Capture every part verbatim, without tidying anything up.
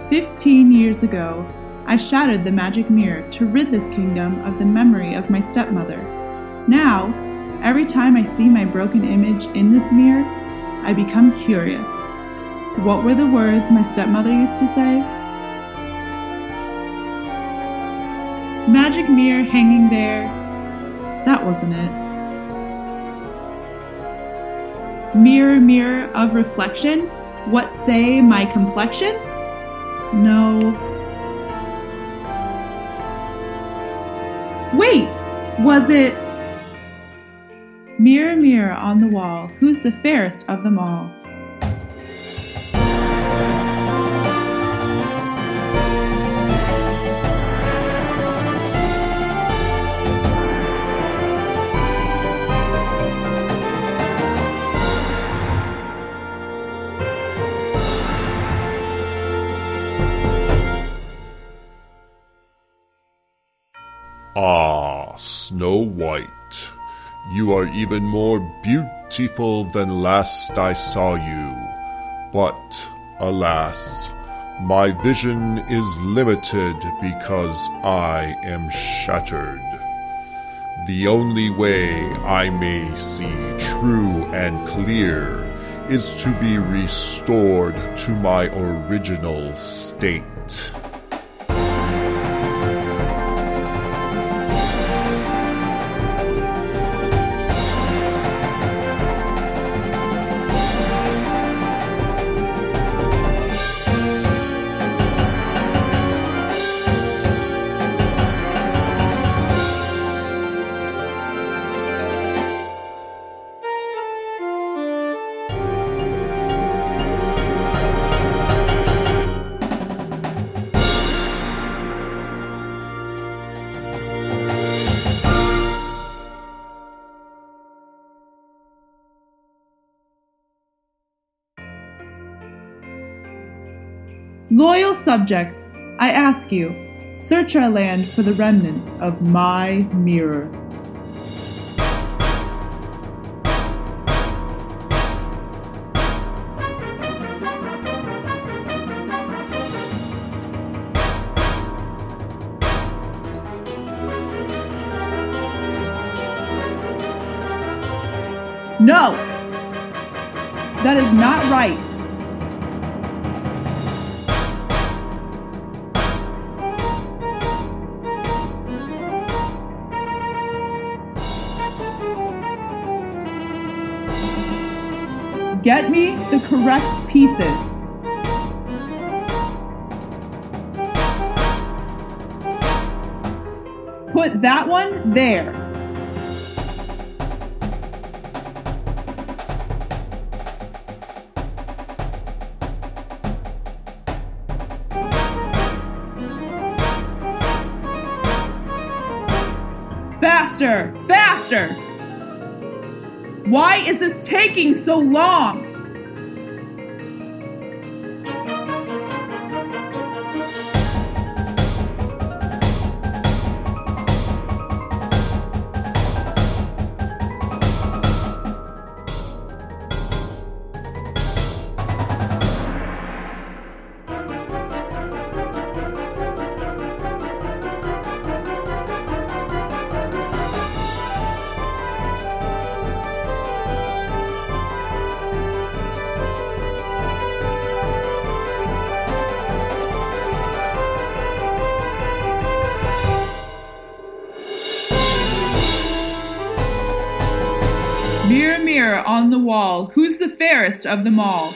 Fifteen years ago, I shattered the magic mirror to rid this kingdom of the memory of my stepmother. Now, every time I see my broken image in this mirror, I become curious. What were the words my stepmother used to say? Magic mirror hanging there. That wasn't it. Mirror, mirror of reflection, what say my complexion? No. Wait, was it? Mirror, mirror on the wall, who's the fairest of them all? Ah, Snow White, you are even more beautiful than last I saw you. But, alas, my vision is limited because I am shattered. The only way I may see true and clear is to be restored to my original state. Loyal subjects, I ask you, search our land for the remnants of my mirror. No! That is not right. Get me the correct pieces. Put that one there. Faster! Faster! Why is this taking so long? Mirror, mirror on the wall, who's the fairest of them all?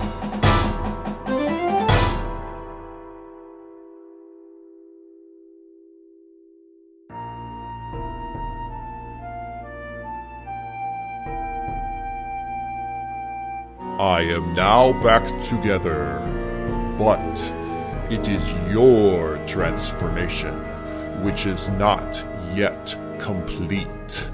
I am now back together, but it is your transformation which is not yet complete.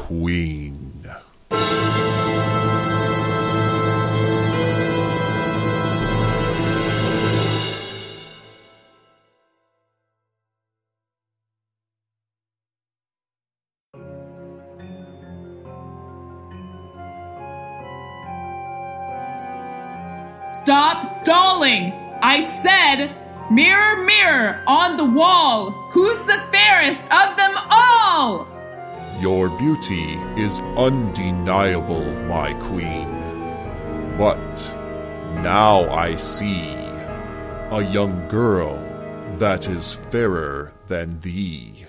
queen. Stop stalling! I said, mirror, mirror on the wall, who's the fairest of them all? Your beauty is undeniable, my queen. But now I see a young girl that is fairer than thee.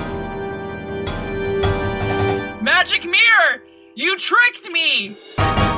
Magic mirror! You tricked me!